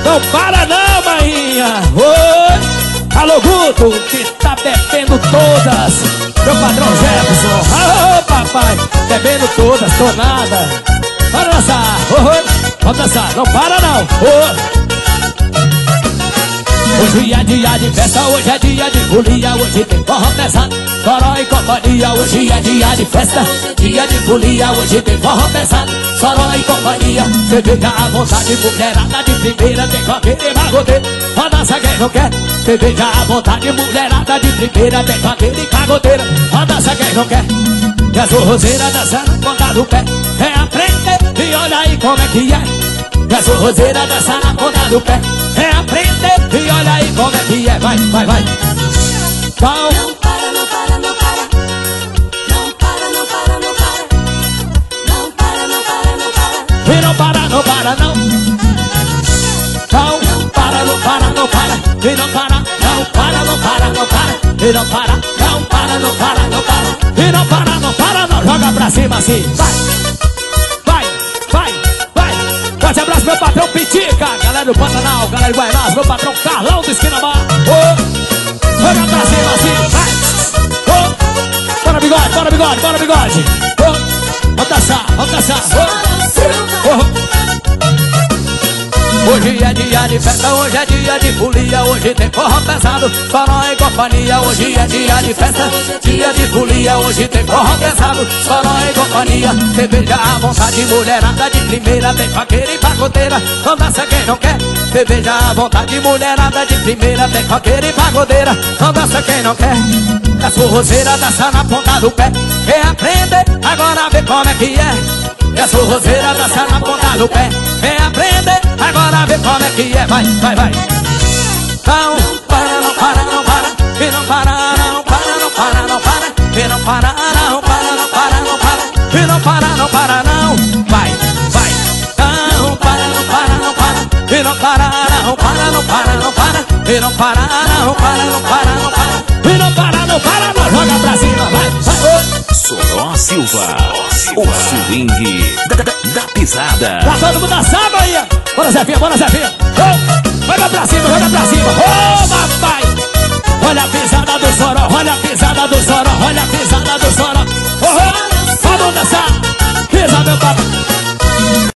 Não para não, maninha. Oi. Alô, Guto, que tá bebendo todas. Meu patrão Jefferson. Alô, papai, bebendo todas, tô nada. Bora dançar, vamos dançar, não para não. Hoje é dia de festa, hoje é dia de folia. Hoje tem forró pesado, Soró e companhia. Hoje é dia de festa, dia de folia. Hoje tem forró pesado, Soró e companhia. Cerveja à vontade, mulherada de primeira. Tem coqueiro e magoteiro, só dança quem não quer. Cerveja à vontade, mulherada de primeira. Tem coqueiro e cagoteira, só dança quem não quer. E a sorroseira dançando, ponta do pé. É aprender e olha aí como é que é. E a sorroseira dança na ponta do pé. É aprender e olha aí como é que é. Vai, vai, vai. Então, não para, não para, não para. Não para, não para, não para. Não para, não para, não para. E não para, não para, não. Não para, não para, não para. E não para, não para, não para, não para. E não para, não para, não para, não para. E não para, não para, não. Joga pra cima assim. Vai, vai, vai, vai. Forte abraço meu patrão Pitica, galera do Pantanal, galera de Guaianás, meu patrão Carlão do Esquina Bar. Joga pra cima assim, vai. Bora bigode, bora bigode, bora bigode. Vamos dançar, vamos dançar. Hoje é dia de festa, hoje é dia de folia. Hoje tem forró pesado, Soró e companhia. Hoje é dia de festa, dia de folia. Hoje tem forró pesado, Soró e companhia. Cerveja à vontade, mulherada de primeira. Tem faqueira e pagodeira, não dança quem não quer. Cerveja à vontade, mulherada de primeira. Tem faqueira e pagodeira, não dança quem não quer. A forrozeira dança na ponta do pé. Quer aprender, agora vê como é que é. E a sorroseira dança na ponta do pé. Vem aprender, agora vê como é que é. Vai, vai, vai. Não para, não para, não para. E não para, não para, não para, não para. E não para, não para, não para, não para. E não para, não para, não. Vai, vai. Não para, não para, não para. E não para, não para, não para, não para. E não para, não para, não para, não para. E não para, não para, não. Joga pra cima, vai, vai. Soró Silva, o swing da pisada. Tá todo mundo dançando aí. Bora Zefinha, bora Zefinha.